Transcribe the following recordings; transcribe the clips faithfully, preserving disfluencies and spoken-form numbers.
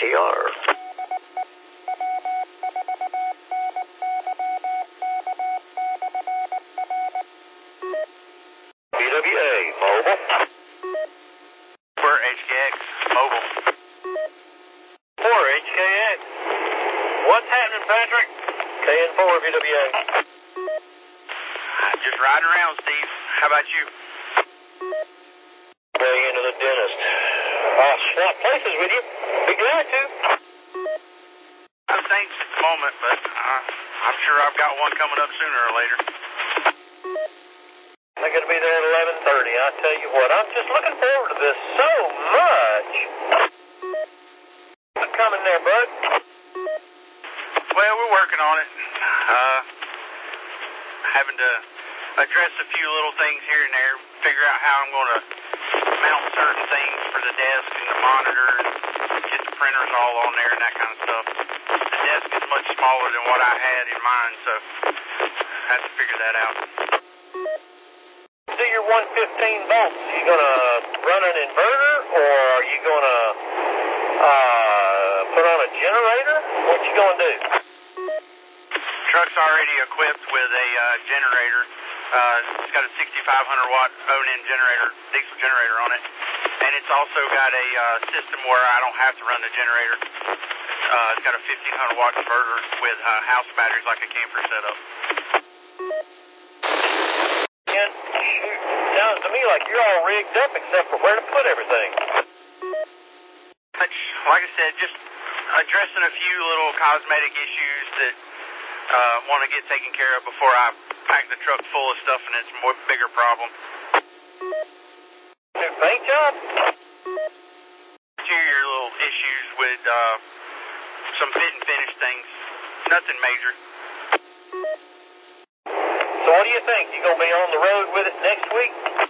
R. B W A, mobile. For H K X, mobile. For H K X. What's happening, Patrick? K N four, B W A. Just riding around, Steve. How about you? Way into the dentist. I'll swap places with you. Be glad to. No thanks at the moment, but uh, I'm sure I've got one coming up sooner or later. I'm going to be there at eleven thirty. I tell you what, I'm just looking forward to this so much. I'm coming there, bud. Well, we're working on it. Uh, having to address a few little things here and there, figure out how I'm going to mount certain things for the desk and the monitor, and get the printers all on there and that kind of stuff. The desk is much smaller than what I had in mind, so I had to figure that out. Do your one fifteen volts. You going to run an inverter, or are you going to uh, put on a generator? What you going to do? Truck's already equipped with a uh, generator. Uh, it's got a sixty-five hundred watt O-N generator, diesel generator on it. And it's also got a uh, system where I don't have to run the generator. Uh, it's got a fifteen hundred watt converter with uh, house batteries like a camper setup. And shoot, sounds to me like you're all rigged up except for where to put everything. Like I said, just addressing a few little cosmetic issues that uh, want to get taken care of before I pack the truck full of stuff and it's a more bigger problem. New paint job? Interior little issues with uh, some fit and finish things. Nothing major. So what do you think? You going to be on the road with it next week?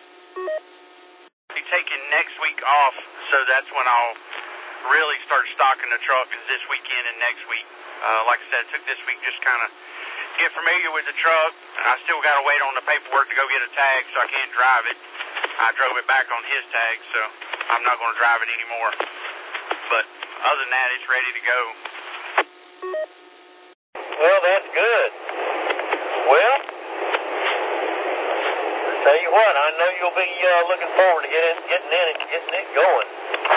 Be taking next week off, so that's when I'll really start stocking the truck, is this weekend and next week. Uh, like I said, it took this week just kind of get familiar with the truck. I still got to wait on the paperwork to go get a tag, so I can't drive it. I drove it back on his tag, so I'm not going to drive it anymore. But other than that, it's ready to go. Well, that's good. Well, I tell you what, I know you'll be uh, looking forward to getting, getting in and getting it going.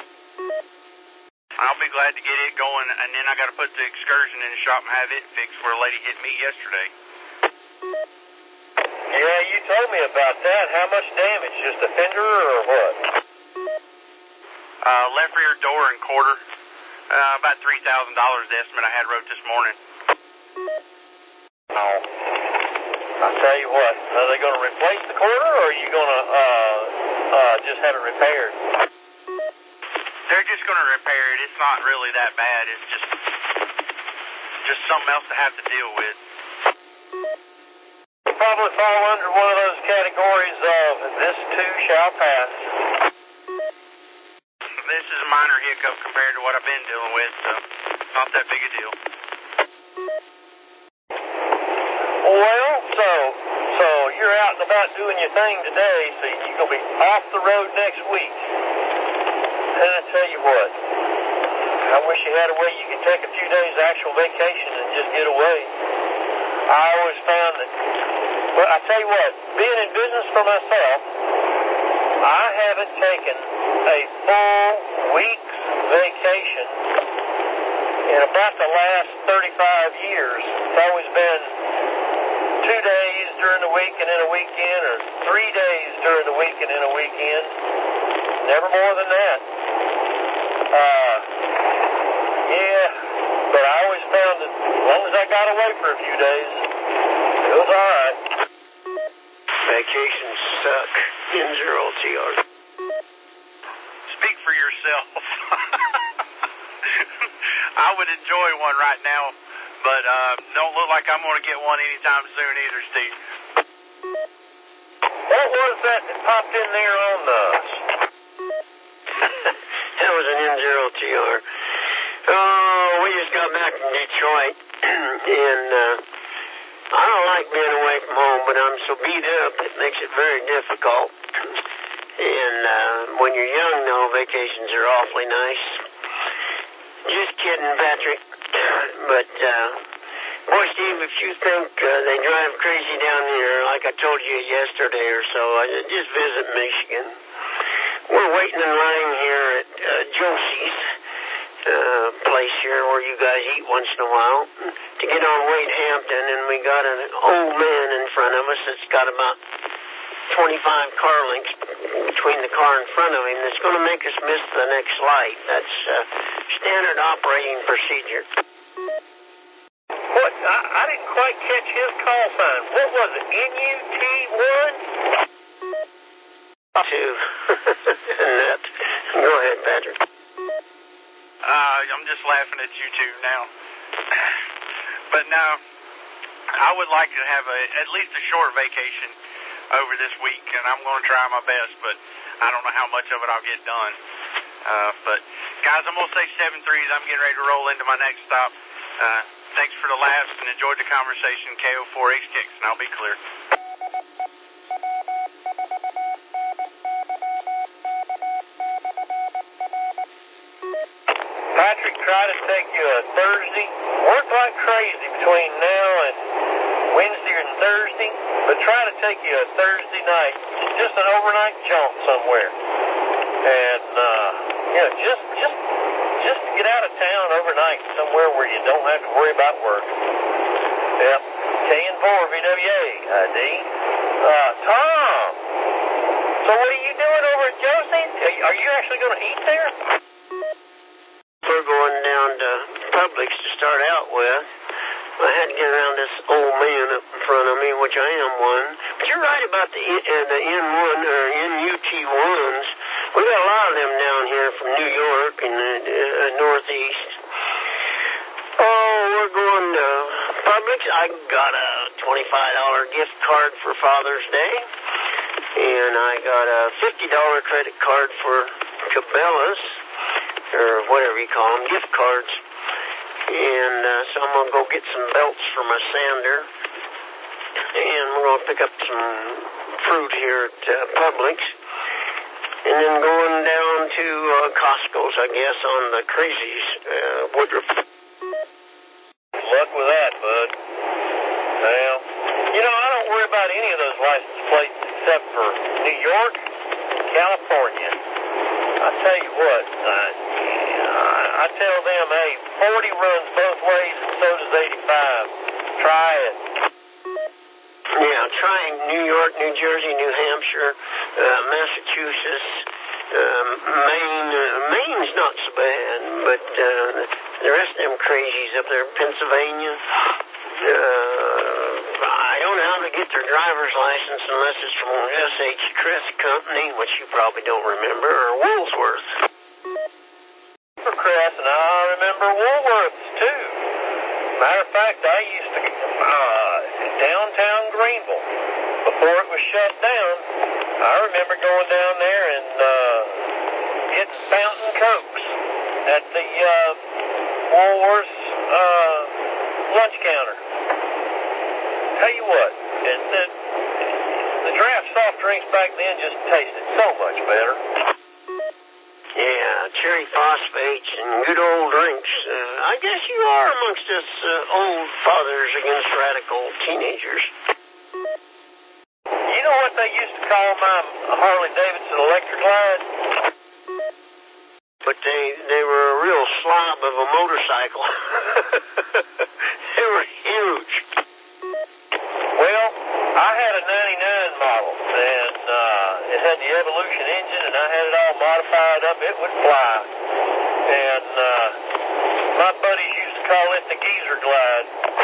I'll be glad to get it going, and then I got to put the excursion in the shop and have it fixed where a lady hit me yesterday. Yeah, you told me about that. How much damage? Just a fender or what? Uh, left rear door and quarter. Uh, about three thousand dollars the estimate I had wrote this morning. Oh. I'll tell you what, are they going to replace the quarter, or are you going to uh, uh, just have it repaired? They're just going to repair it. It's not really that bad. It's just just something else to have to deal with. You'll probably fall under one of those categories of this too shall pass. This is a minor hiccup compared to what I've been dealing with, so it's not that big a deal. Well, so so you're out and about doing your thing today, so you're going to be off the road next week. And I tell you what, I wish you had a way you could take a few days actual vacation and just get away. I always found that, well, I tell you what, being in business for myself, I haven't taken a full week's vacation in about the last thirty-five years. It's always been two days during the week and then a weekend, or three days during the week and then a weekend. Never more than that. Uh, yeah, but I always found that as long as I got away for a few days, it was all right. Vacations suck. N zero T R. Speak for yourself. I would enjoy one right now, but uh, don't look like I'm going to get one anytime soon either, Steve. What was that that popped in there on us? That was an N zero T R. Oh, we just got back from Detroit, and uh, I don't like being away from home, but I'm so beat up it makes it very difficult. And uh, when you're young, though, vacations are awfully nice. Just kidding, Patrick. But, uh, boy, Steve, if you think uh, they drive crazy down here, like I told you yesterday or so, I just visit Michigan. We're waiting in line here at uh, Josie's uh, place here where you guys eat once in a while to get on Wade Hampton, and we got an old man in front of us that's got about twenty-five car lengths between the car in front of him that's going to make us miss the next light. That's uh, standard operating procedure. What? I, I didn't quite catch his call sign. What was it? N U T one? Two. Net. Go ahead, Patrick. Uh, I'm just laughing at you two now. But no, I would like to have a at least a short vacation over this week, and I'm going to try my best, but I don't know how much of it I'll get done. Uh, but, guys, I'm going to say seven threes. I'm getting ready to roll into my next stop. Uh, thanks for the laughs and enjoyed the conversation. K O four H Kicks, and I'll be clear. Patrick, try to take you a Thursday. Work like crazy between now and Wednesday and Thursday, but try to take you a Thursday night, just an overnight jaunt somewhere. And, uh, you know, just, just, just get out of town overnight somewhere where you don't have to worry about work. Yep. K and four V W A, I D. Uh, Tom! So what are you doing over at Josie's? Are you actually going to eat there? We're going down to Publix to start out with. I had to get around this old man up in front of me, which I am one. But you're right about the, uh, the N one or N U T ones. We got a lot of them down here from New York and the uh, Northeast. Oh, we're going to Publix. I got a twenty-five dollar gift card for Father's Day. And I got a fifty dollar credit card for Cabela's, or whatever you call them, gift cards. And uh, so I'm going to go get some belts for my sander. And we're going to pick up some fruit here at uh, Publix. And then going down to uh, Costco's, I guess, on the Crazies, uh, Woodruff. Good luck with that, bud. Well, you know, I don't worry about any of those license plates except for New York and California. I tell you what, uh, I tell them, hey, forty runs both ways, and so does eighty-five. Try it. Yeah, trying New York, New Jersey, New Hampshire, uh, Massachusetts, um, Maine. Uh, Maine's not so bad, but uh, the rest of them crazies up there, Pennsylvania. Uh, I don't know how to get their driver's license unless it's from S H. Chris Company, which you probably don't remember, or Woolsworth. Crest, and I remember Woolworths too. Matter of fact, I used to uh, downtown Greenville before it was shut down. I remember going down there and uh, getting fountain cokes at the uh, Woolworths uh, lunch counter. Tell you what, it, the, the draft soft drinks back then just tasted so much better. Yeah, cherry phosphates and good old drinks. Uh, I guess you are amongst us uh, old fathers against radical teenagers. You know what they used to call my Harley Davidson Electric Glide? But they they were a real slob of a motorcycle. They were huge. Well, I had a ninety-nine model, and uh, it had the Evolution engine, and I had it all modified up. It would fly. And uh, my buddies used to call it the Geezer Glide.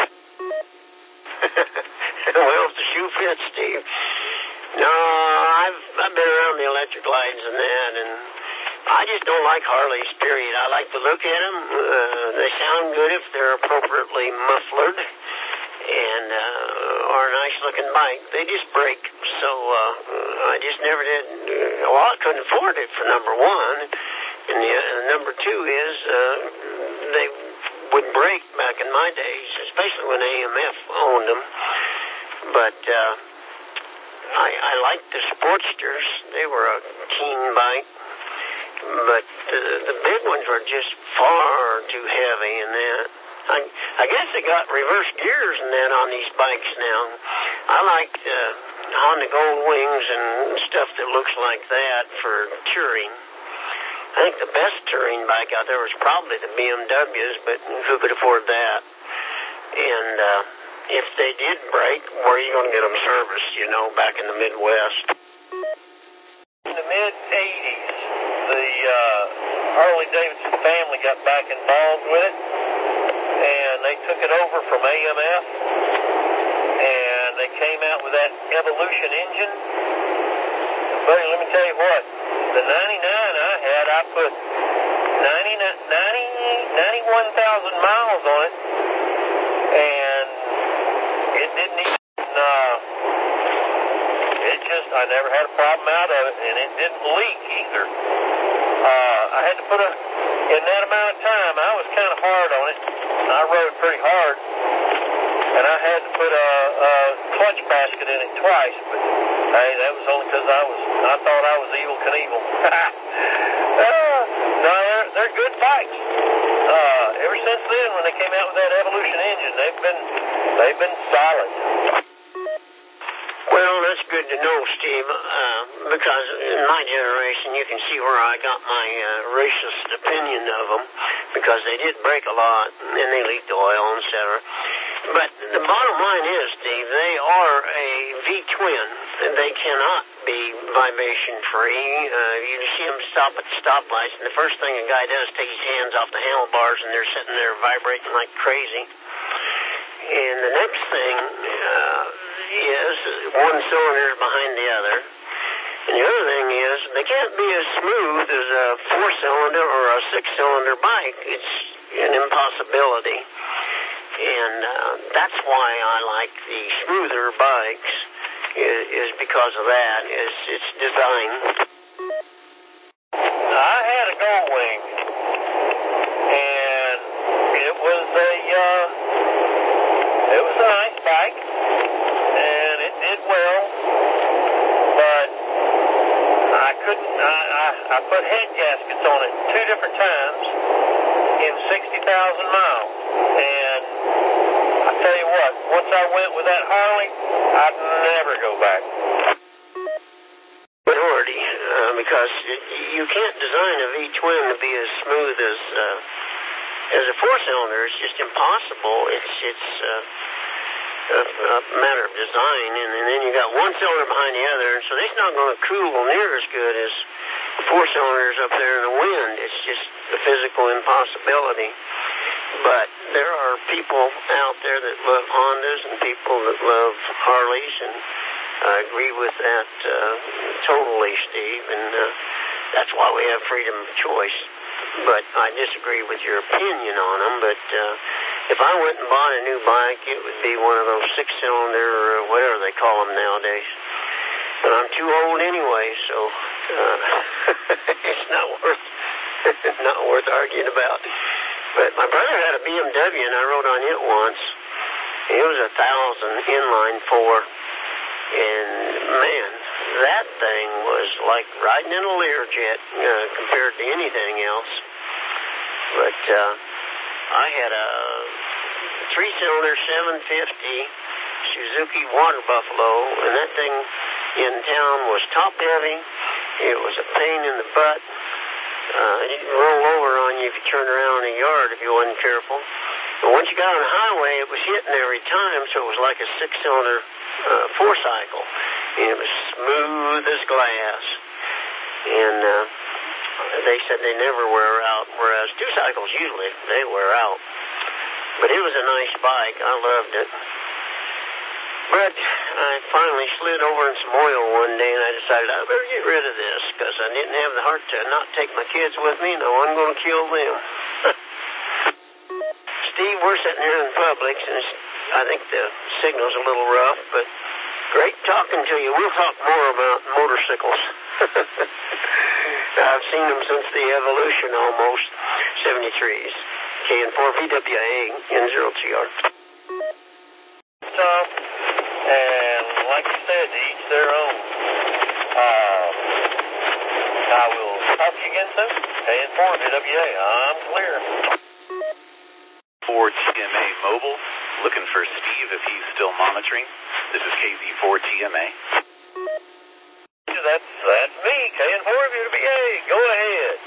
Well, if the shoe fits, Steve. No, I've I've been around the electric glides and that, and I just don't like Harleys, period. I like to look at them. Uh, they sound good if they're appropriately muffled. And, uh, or a nice looking bike. They just break. So, uh, I just never did, uh, well, I couldn't afford it for number one. And the uh, number two is, uh, they would break back in my days, especially when A M F owned them. But, uh, I, I liked the Sportsters. They were a keen bike. But uh, the big ones were just far too heavy. guess they got reverse gears and that on these bikes now. I like uh, Honda Gold Wings and stuff that looks like that for touring. I think the best touring bike out there was probably the B M Ws, but who could afford that? And uh, if they did break, where are you going to get them serviced, you know, back in the Midwest? In the mid eighties, the uh, Harley-Davidson family got back involved with it, and they took it over from A M F, and they came out with that Evolution engine. Buddy, let me tell you what, the ninety-nine I had, I put ninety, ninety, ninety-one thousand miles on it, and it didn't even, uh, it just, I never had a problem out of it, and it didn't leak either. Uh, I had to put a, in that amount of time, I was kind of hard on it. I rode pretty hard, and I had to put a, a clutch basket in it twice, but hey, that was only because I was, I thought I was Evel Knievel. uh, no, they're, they're good bikes. Uh, ever since then, when they came out with that Evolution engine, they've been, they've been solid. Well, that's good to know, Steve, uh, because in my generation, you can see where I got my uh, racist opinion of them, because they did break a lot, and they leaked oil, et cetera. But the bottom line is, Steve, they are a V-twin, and they cannot be vibration-free. Uh, you see them stop at stoplights, and the first thing a guy does is take his hands off the handlebars, and they're sitting there vibrating like crazy. And the next thing uh, is one cylinder behind the other. And the other thing is, they can't be as smooth as a four-cylinder or a six-cylinder bike. It's an impossibility. And uh, that's why I like the smoother bikes, is, is because of that, is its design. I had a Gold Wing, and it was a, uh, it was a nice bike, and it did well, but I couldn't, I, I, I put head gaskets on it two different times in sixty thousand miles, and I tell you what, once I went with that Harley, I'd never go back. Minority, uh, because it, you can't design a V-twin to be as smooth as uh, as a four-cylinder. It's just impossible. It's it's uh, a, a matter of design, and, and then you got one cylinder behind the other, and so it's not going to cool near as good as four cylinders up there in the wind. It's just a physical impossibility. But there are people out there that love Hondas and people that love Harleys, and I agree with that uh, totally, Steve, and uh, that's why we have freedom of choice. But I disagree with your opinion on them, but uh, if I went and bought a new bike, it would be one of those six-cylinder, or whatever they call them nowadays. But I'm too old anyway, so uh, it's not worth not worth arguing about. But my brother had a B M W, and I rode on it once. It was a thousand inline four, and man, that thing was like riding in a Learjet uh, compared to anything else. But uh, I had a three-cylinder seven fifty Suzuki Water Buffalo, and that thing in town was top-heavy. It was a pain in the butt. Uh, it would roll over on you if you turned around in a yard if you wasn't careful. But once you got on the highway, it was hitting every time, so it was like a six-cylinder uh, four-cycle. And it was smooth as glass. And uh, they said they never wear out, whereas two-cycles usually, they wear out. But it was a nice bike. I loved it. But I finally slid over in some oil one day, and I decided I better get rid of this, because I didn't have the heart to not take my kids with me, and I wasn't going to kill them. Steve, we're sitting here in Publix, and it's, I think the signal's a little rough, but great talking to you. We'll talk more about motorcycles. I've seen them since the Evolution almost, seventy-threes. K N four V W A N zero T R. Tom, and like you said, to each their own. Uh, I will talk to you again soon. K N four V W A, I'm clear. For four T M A Mobile, looking for Steve if he's still monitoring. This is K Z four T M A. That's, that's me, K N four V W A. Go ahead.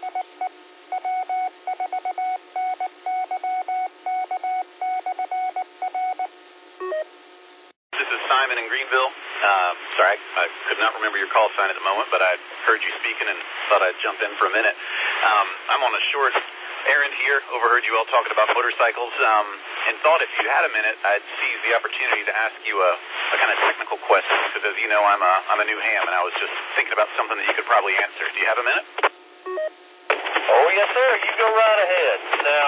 This is Simon in Greenville. Uh, sorry, I, I could not remember your call sign at the moment, but I heard you speaking and thought I'd jump in for a minute. Um, I'm on a short errand here. Overheard you all talking about motorcycles, um, and thought if you had a minute, I'd seize the opportunity to ask you a, a kind of technical question, because as you know, I'm a, I'm a new ham, and I was just thinking about something that you could probably answer. Do you have a minute? Oh, yes, sir. You go right ahead. Now,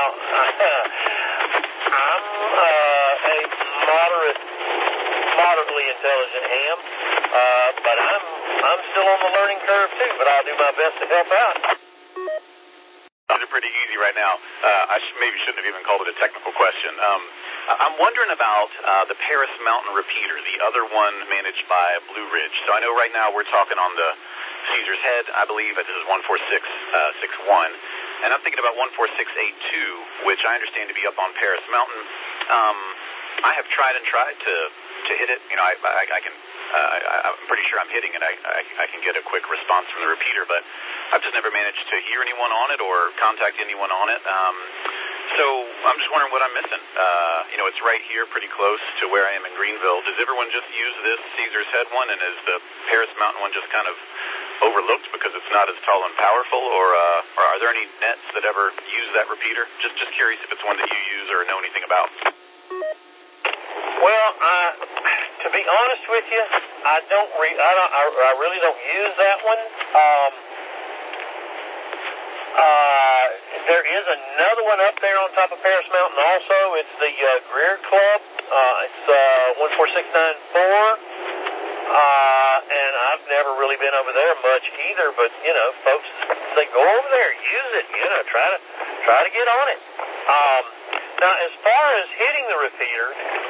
I'm uh, a moderate, moderately intelligent ham, uh, but I'm I'm still on the learning curve, too, but I'll do my best to help out. These are pretty easy right now. Uh, I sh- maybe shouldn't have even called it a technical question. Um, I'm wondering about uh, the Paris Mountain repeater, the other one managed by Blue Ridge. So I know right now we're talking on the Caesar's Head, I believe. This is one four six six one. And I'm thinking about one four six eight two, which I understand to be up on Paris Mountain. Um, I have tried and tried to, to hit it. You know, I, I, I can... Uh, I, I'm pretty sure I'm hitting it. I, I, I can get a quick response from the repeater, but I've just never managed to hear anyone on it or contact anyone on it. Um, so I'm just wondering what I'm missing. Uh, you know, it's right here, pretty close to where I am in Greenville. Does everyone just use this Caesar's Head one, and is the Paris Mountain one just kind of overlooked because it's not as tall and powerful, or, uh, or are there any nets that ever use that repeater? Just, just curious if it's one that you use or know anything about. Well, uh, to be honest with you, I don't. Re- I don't. I, I really don't use that one. Um, uh, there is another one up there on top of Paris Mountain. Also, it's the uh, Greer Club. Uh, it's uh, one four six nine four, uh, and I've never really been over there much either. But you know, folks, they go over there, use it. You know, try to try to get on it. Um, now, as far as hitting the repeater.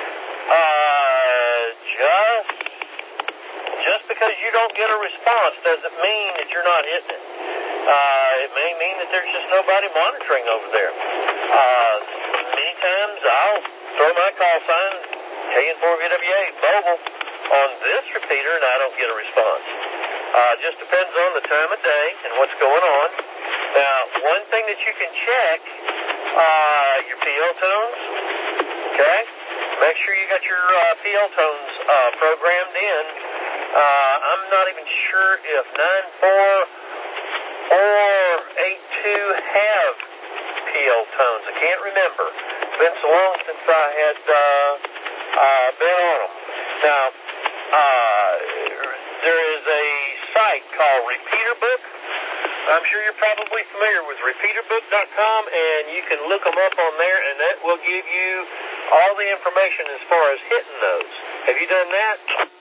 Uh, just, just because you don't get a response doesn't mean that you're not hitting it. Uh, it may mean that there's just nobody monitoring over there. Uh, many times I'll throw my call sign, K N four V W A, mobile, on this repeater and I don't get a response. Uh, just depends on the time of day and what's going on. Now, one thing that you can check, uh, your P L tones, okay? Make sure you got your uh, P L tones uh, programmed in. Uh, I'm not even sure if nine four or eight two have P L tones. I can't remember. It's been so long since I had uh, uh, been on them. Now, uh, there is a site called Repeater Book. I'm sure you're probably familiar with repeater book dot com, and you can look them up on there, and that will give you all the information as far as hitting those. Have you done that?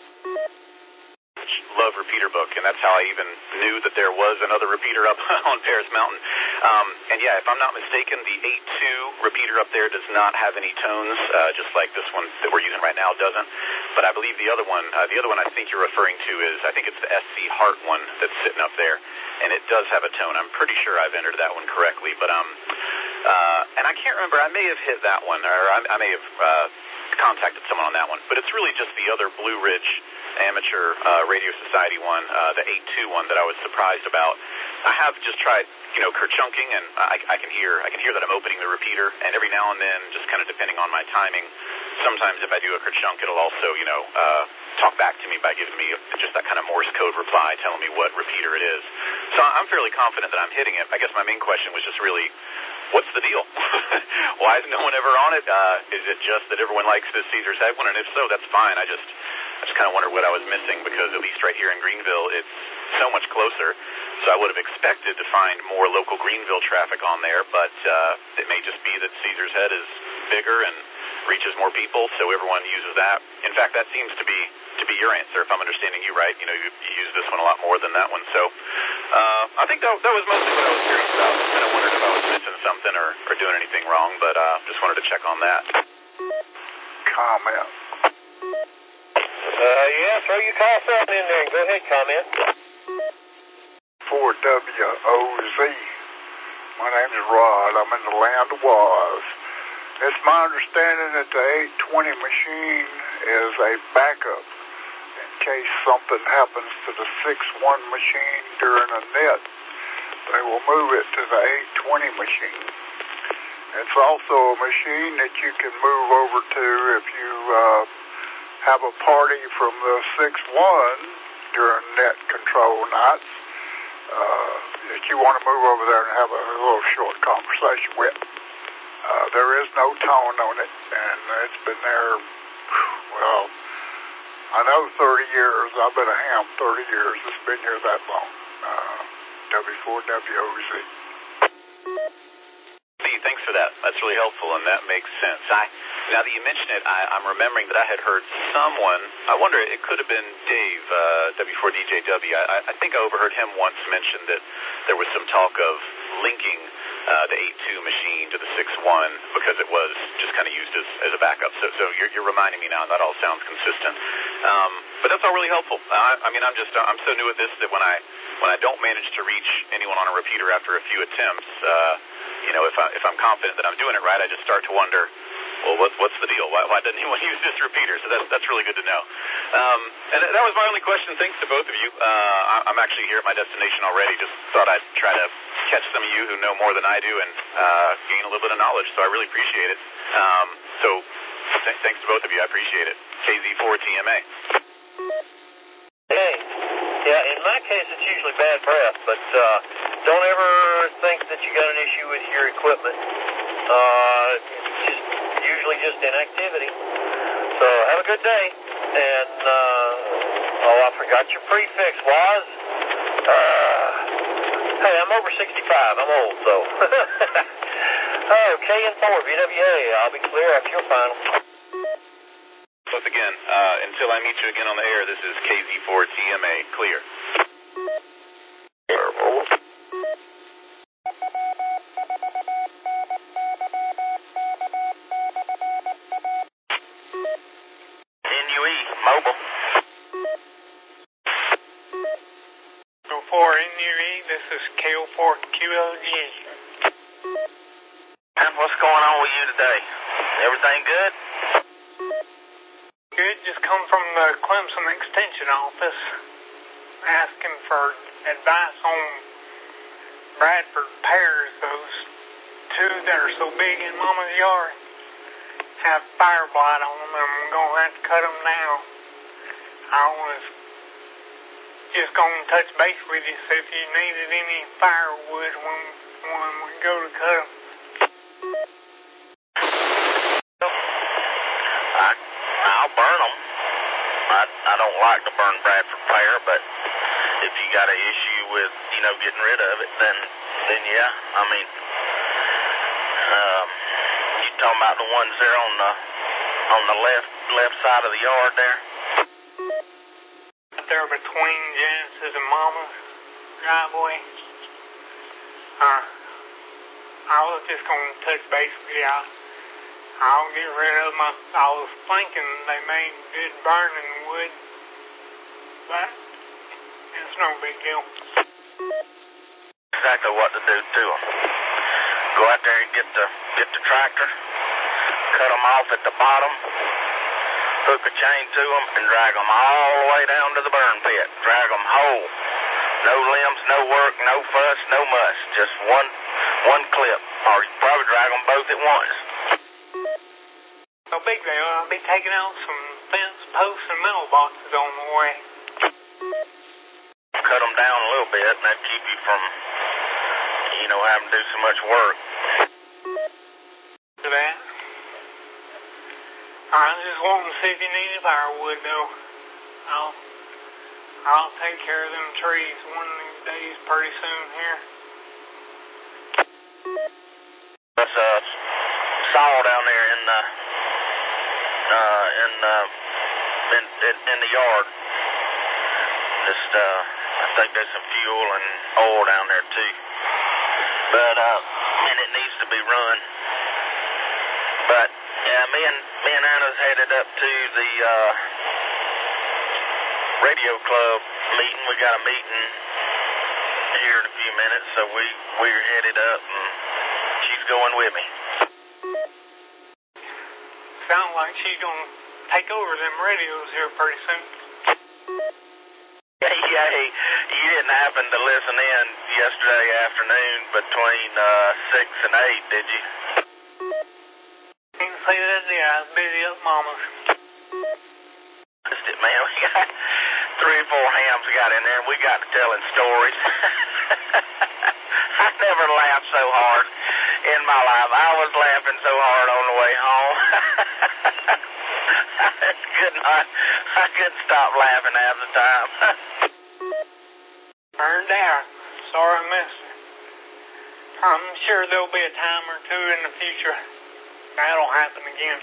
Love Repeater Book, and that's how I even knew that there was another repeater up on Paris Mountain. Um, and yeah, if I'm not mistaken, the eight two repeater up there does not have any tones, uh, just like this one that we're using right now doesn't. But I believe the other one, uh, the other one I think you're referring to is, I think it's the S C Hart one that's sitting up there, and it does have a tone. I'm pretty sure I've entered that one correctly, but um, uh, and I can't remember. I may have hit that one, or I, I may have uh, contacted someone on that one. But it's really just the other Blue Ridge Amateur uh, Radio Society one, uh, the eight two one that I was surprised about. I have just tried, you know, kerchunking, and I, I can hear, I can hear that I'm opening the repeater, and every now and then, just kind of depending on my timing, sometimes if I do a kerchunk, it'll also, you know, uh, talk back to me by giving me just that kind of Morse code reply, telling me what repeater it is. So I'm fairly confident that I'm hitting it. I guess my main question was just really, what's the deal? Why is no one ever on it? Uh, is it just that everyone likes this Caesar's Head one? And if so, that's fine. I just, I just kind of wondered what I was missing, because at least right here in Greenville, it's so much closer. So I would have expected to find more local Greenville traffic on there, but uh, it may just be that Caesar's Head is bigger and reaches more people, so everyone uses that. In fact, that seems to be to be your answer, if I'm understanding you right. You know, you, you use this one a lot more than that one. So uh, I think that, that was mostly what I was curious about. I kind of wondered if I was missing something or, or doing anything wrong, but uh, just wanted to check on that. Comment. Uh, yeah, throw your call sign in there and go ahead, comment. four W O Z. My name is Rod. I'm in the land of was. It's my understanding that the eight twenty machine is a backup in case something happens to the six one machine during a net. They will move it to the eight twenty machine. It's also a machine that you can move over to if you uh, have a party from the six one during net control nights uh, that you want to move over there and have a little short conversation with. Uh, there is no tone on it, and it's been there, well, I know thirty years. I've been a ham thirty years. It's been here that long. Uh, W four W O Z. Lee, thanks for that. That's really helpful, and that makes sense. I, now that you mention it, I, I'm remembering that I had heard someone, I wonder, it could have been Dave, uh, W four D J W. I, I think I overheard him once mention that there was some talk of linking uh, the eight two machine to the six one because it was just kind of used as, as a backup. So, so you're, you're reminding me now, and that all sounds consistent. Um, but that's all really helpful. I, I mean, I'm just, I'm so new at this that when I, when I don't manage to reach anyone on a repeater after a few attempts, uh, you know, if, I, if I'm confident that I'm doing it right, I just start to wonder, well, what's, what's the deal? Why, why doesn't anyone use this repeater? So that's, that's really good to know. Um, and that was my only question. Thanks to both of you. Uh, I'm actually here at my destination already. Just thought I'd try to catch some of you who know more than I do and uh, gain a little bit of knowledge. So I really appreciate it. Um, so th- thanks to both of you. I appreciate it. K Z four T M A. Hey, yeah, in my case, it's usually bad breath, but uh, don't ever think that you got an issue with your equipment. Uh, it's just usually just inactivity. So have a good day. And, uh, oh, I forgot your prefix was. Uh, hey, I'm over sixty-five. I'm old, so. Oh, K and four, V W A. I'll be clear after your final. Once again, uh, until I meet you again on the air, this is K Z four T M A. Clear. N U E, mobile. K O four N U E, this is K O four Q L G. And what's going on with you today? Everything good? Good, just come from the Clemson Extension office asking for advice on Bradford pears, those two that are so big in Mama's yard. Have fire blight on them, and I'm going to have to cut them now. I was just going to touch base with you, see if you needed any firewood when, when we go to cut them. I, I'll burn them. I, I don't like to burn Bradford pear, but if you got an issue with, you know, getting rid of it, then, then yeah, I mean, um, you talking about the ones there on the, on the left, left side of the yard there? Up there between Janice's and Mama's driveway. Uh, I was just going to touch base with you. I'll, I'll get rid of them. I, I was thinking they made good burning wood, but it's no big deal. Exactly what to do to them. Go out there and get the, get the tractor, cut them off at the bottom, hook a chain to them, and drag them all the way down to the burn pit. Drag them whole. No limbs, no work, no fuss, no muss. Just one one clip. Or you probably drag them both at once. No big deal. I'll be taking out some fence posts and metal boxes on the way. Cut them down a little bit, and that'd keep you from, you know, having to do so much work. To that. I was just wanting to see if you needed firewood, though. I'll, I'll take care of them trees one of these days pretty soon here. There's a saw down there in the, uh, in, uh, in, in, in the yard. Just, uh, I think there's some fuel and oil down there, too. But, uh, and it needs to be run. But, yeah, me and, me and Anna's headed up to the, uh, radio club meeting. We got a meeting here in a few minutes, so we, we're headed up, and she's going with me. like she's gonna take over them radios here pretty soon. Yeah, you didn't happen to listen in yesterday afternoon between uh, six and eight, did you? Didn't say that, yeah, I was busy up mama's. Missed it, man. We got three or four hams got in there, and we got to telling stories. I never laughed so hard in my life. I was laughing so hard on the way home. I could not, I couldn't stop laughing half the time. Turned out. Sorry I missed it. I'm sure there'll be a time or two in the future that'll happen again.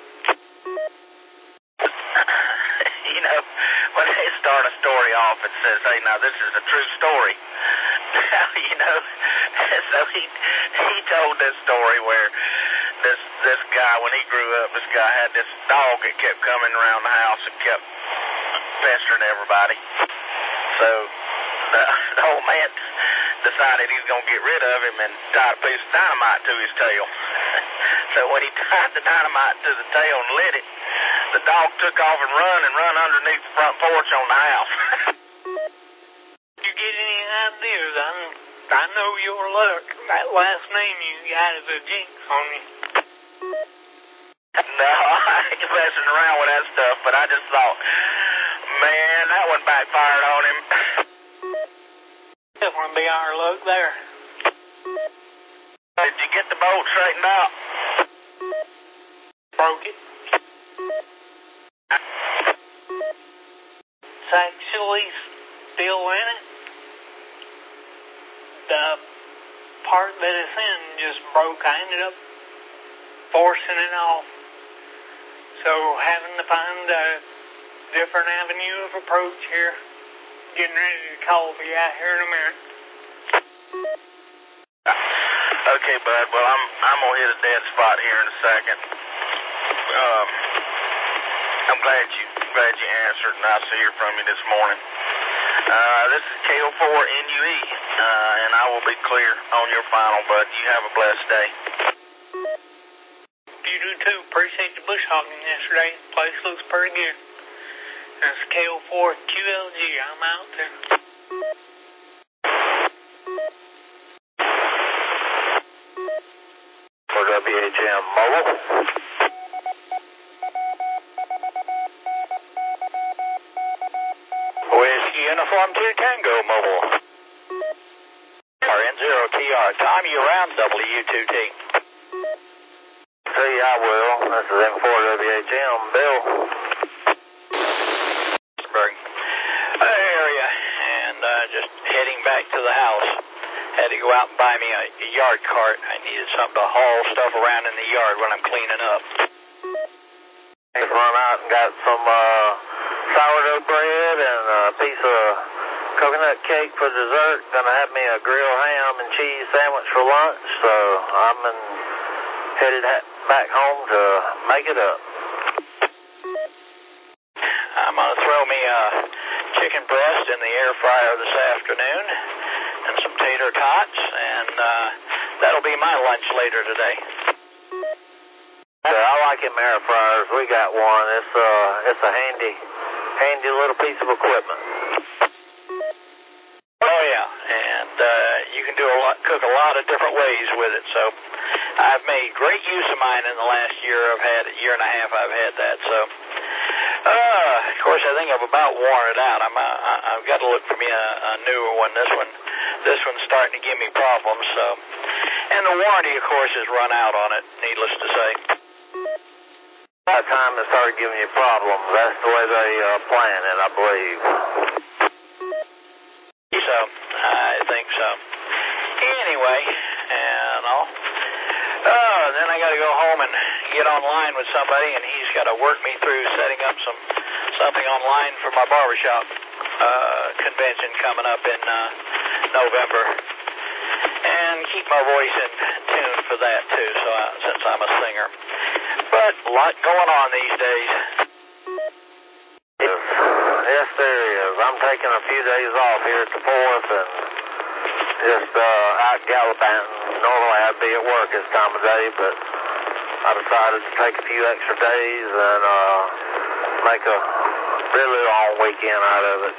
You know, when they start a story off, it says, hey, now this is a true story. You know, so he he told this story where this this guy, when he grew up, this guy had this dog that kept coming around the house and kept pestering everybody. So the, the old man decided he was going to get rid of him and tied a piece of dynamite to his tail. So when he tied the dynamite to the tail and lit it, the dog took off and run and run underneath the front porch on the house. You get any ideas? I, I know your luck. That last name you got is a jinx on you. No, I ain't messing around with that stuff, but I just thought, man, that one backfired on him. Definitely be our luck there. Did you get the bolt straightened out? Broke it. It's actually still in it. The part that it's in just broke. I ended up forcing it off. So having to find a different avenue of approach here. Getting ready to call the guy here in a minute. Okay, bud. Well, I'm I'm gonna hit a dead spot here in a second. Um, I'm glad you glad you answered. Nice to hear from you this morning. Uh, this is K O four N U E, uh, and I will be clear on your final, bud. You have a blessed day. You do too. Appreciate the bush hogging yesterday. Place looks pretty good. That's K O four Q L G. I'm out too. For W H M Mobile. Whiskey Uniform two Tango Mobile. R N zero T R. Time you around W two T. See, I will. This is M four W H M. Bill. Area. And uh, just heading back to the house. Had to go out and buy me a, a yard cart. I needed something to haul stuff around in the yard when I'm cleaning up. Just run out and got some uh, sourdough bread and a piece of coconut cake for dessert. Gonna have me a grilled ham and cheese sandwich for lunch. So I'm in, headed back home to make it up. I'm gonna throw me a chicken breast in the air fryer this afternoon. And some tater tots, and uh, that'll be my lunch later today. Yeah, I like them air fryers. We got one. It's uh, it's a handy, handy little piece of equipment. Oh yeah, and uh, you can do a lot, cook a lot of different ways with it. So I've made great use of mine in the last year. I've had a year and a half. I've had that. So. Uh, of course, I think I've about worn it out. I'm, uh, I've got to look for me a, a newer one. This one, this one's starting to give me problems. So, and the warranty, of course, has run out on it. Needless to say. By the time it started giving you problems, that's the way they uh, plan it, I believe. So, I think so. Anyway, and I'll. Oh, then I got to go home and get online with somebody, and he's got to work me through setting up some something online for my barbershop uh, convention coming up in uh, November, and keep my voice in tune for that too. So I, since I'm a singer, but a lot going on these days. Yes, yes, there is. I'm taking a few days off here at the fourth and just uh, out gallivanting. Normally I'd be at work this time of day, but I decided to take a few extra days and uh, make a really long weekend out of it.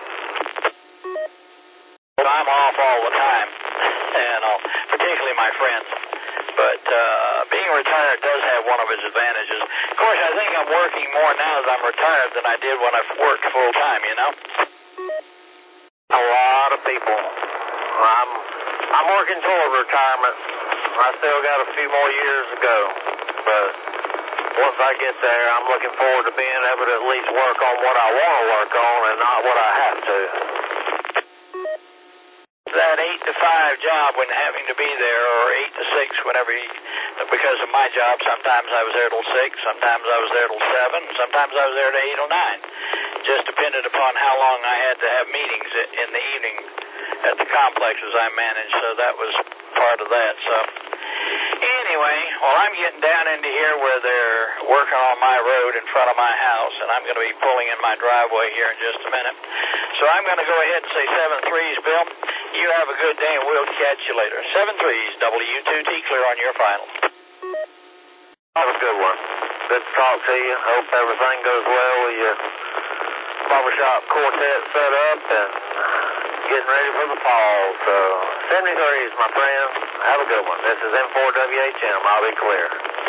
I'm off all the time, and uh, particularly my friends. But uh, being retired does have one of its advantages. Of course, I think I'm working more now as I'm retired than I did when I worked full time, you know? A lot of people. I'm I'm working toward retirement. I still got a few more years to go. But once I get there, I'm looking forward to being able to at least work on what I want to work on and not what I have to. That eight to five job when having to be there, or eight to six whenever, you, because of my job, sometimes I was there till six, sometimes I was there till seven, sometimes I was there till eight or nine. Just depended upon how long I had to have meetings in the evening at the complexes I managed, so that was part of that. So anyway, well, I'm getting down into here where they're working on my road in front of my house, and I'm going to be pulling in my driveway here in just a minute. So I'm going to go ahead and say seven threes, Bill. You have a good day, and we'll catch you later. seven threes, W two T, clear on your final. Have a good one. Good to talk to you. Hope everything goes well with your barbershop quartet set up and getting ready for the fall. So seventy-threes, my friend. Have a good one. This is M four W H M. I'll be clear.